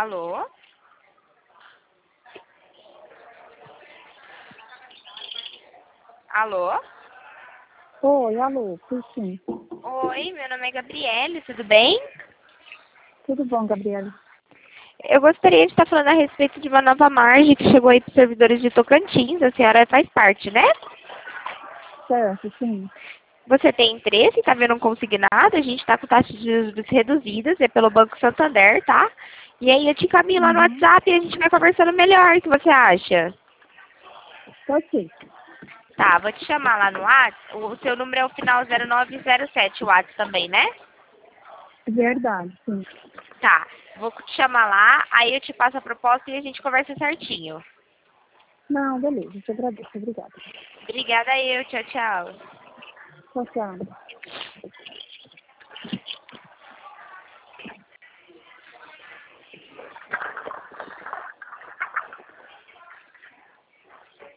Alô? Alô? Oi, alô, pois sim. Oi, meu nome é Gabriele, tudo bem? Tudo bom, Gabriela? Eu gostaria de estar falando a respeito de uma nova margem que chegou aí para os servidores de Tocantins. A senhora faz parte, né? Certo, sim. Você tem interesse em estar vendo um consignado? A gente está com taxas de juros reduzidas, é pelo Banco Santander, tá? E aí eu te encaminho lá no Uhum. WhatsApp e a gente vai conversando melhor. O que você acha? Ok. Tá, vou te chamar lá no WhatsApp. O seu número é o final 0907, o WhatsApp também, né? Verdade, sim. Tá, vou te chamar lá, aí eu te passo a proposta e a gente conversa certinho. Não, beleza, te agradeço, obrigada. Obrigada eu, tchau, tchau. Tchau, tchau.